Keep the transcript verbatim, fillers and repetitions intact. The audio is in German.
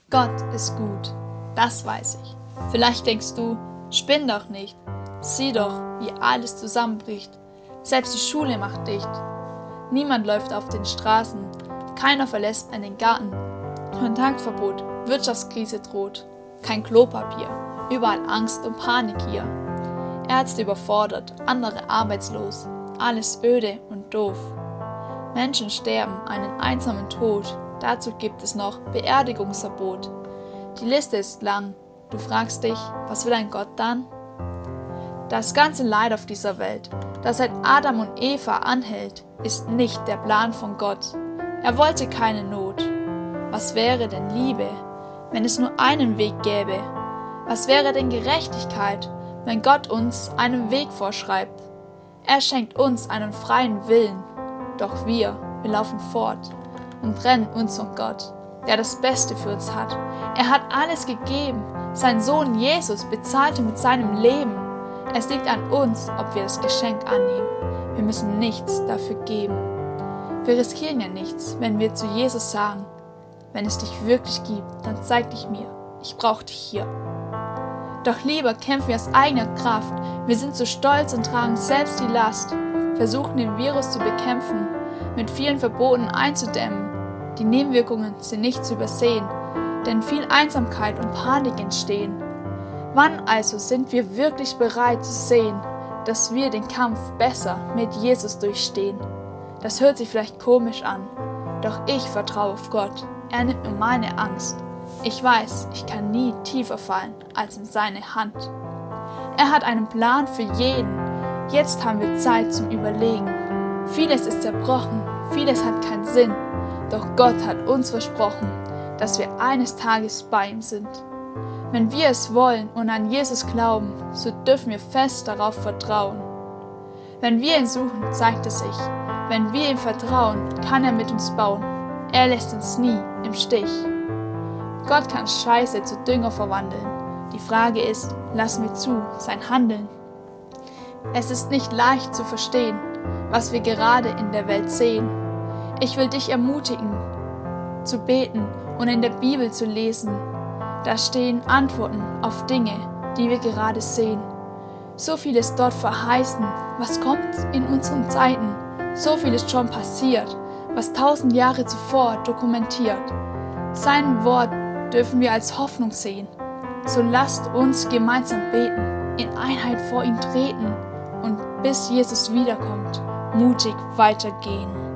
Gott ist gut, das weiß ich. Vielleicht denkst du, spinn doch nicht. Sieh doch, wie alles zusammenbricht. Selbst die Schule macht dicht. Niemand läuft auf den Straßen. Keiner verlässt einen Garten. Kontaktverbot, Wirtschaftskrise droht. Kein Klopapier, überall Angst und Panik hier. Ärzte überfordert, andere arbeitslos. Alles öde und doof. Menschen sterben einen einsamen Tod. Dazu gibt es noch Beerdigungsverbot. Die Liste ist lang. Du fragst dich, was will ein Gott dann? Das ganze Leid auf dieser Welt, das seit Adam und Eva anhält, ist nicht der Plan von Gott. Er wollte keine Not. Was wäre denn Liebe, wenn es nur einen Weg gäbe? Was wäre denn Gerechtigkeit, wenn Gott uns einen Weg vorschreibt? Er schenkt uns einen freien Willen. Doch wir, wir laufen fort und trennen uns von Gott, der das Beste für uns hat. Er hat alles gegeben. Sein Sohn Jesus bezahlte mit seinem Leben. Es liegt an uns, ob wir das Geschenk annehmen. Wir müssen nichts dafür geben. Wir riskieren ja nichts, wenn wir zu Jesus sagen, wenn es dich wirklich gibt, dann zeig dich mir. Ich brauche dich hier. Doch lieber kämpfen wir aus eigener Kraft. Wir sind zu stolz und tragen selbst die Last. Versuchen den Virus zu bekämpfen, mit vielen Verboten einzudämmen. Die Nebenwirkungen sind nicht zu übersehen, denn viel Einsamkeit und Panik entstehen. Wann also sind wir wirklich bereit zu sehen, dass wir den Kampf besser mit Jesus durchstehen? Das hört sich vielleicht komisch an, doch ich vertraue auf Gott. Er nimmt mir meine Angst. Ich weiß, ich kann nie tiefer fallen als in seine Hand. Er hat einen Plan für jeden. Jetzt haben wir Zeit zum Überlegen. Vieles ist zerbrochen, vieles hat keinen Sinn. Doch Gott hat uns versprochen, dass wir eines Tages bei ihm sind. Wenn wir es wollen und an Jesus glauben, so dürfen wir fest darauf vertrauen. Wenn wir ihn suchen, zeigt er sich. Wenn wir ihm vertrauen, kann er mit uns bauen. Er lässt uns nie im Stich. Gott kann Scheiße zu Dünger verwandeln. Die Frage ist, lassen wir zu, sein Handeln? Es ist nicht leicht zu verstehen, was wir gerade in der Welt sehen. Ich will dich ermutigen, zu beten und in der Bibel zu lesen. Da stehen Antworten auf Dinge, die wir gerade sehen. So viel ist dort verheißen, was kommt in unseren Zeiten. So viel ist schon passiert, was tausend Jahre zuvor dokumentiert. Sein Wort dürfen wir als Hoffnung sehen. So lasst uns gemeinsam beten, in Einheit vor ihn treten und bis Jesus wiederkommt, mutig weitergehen.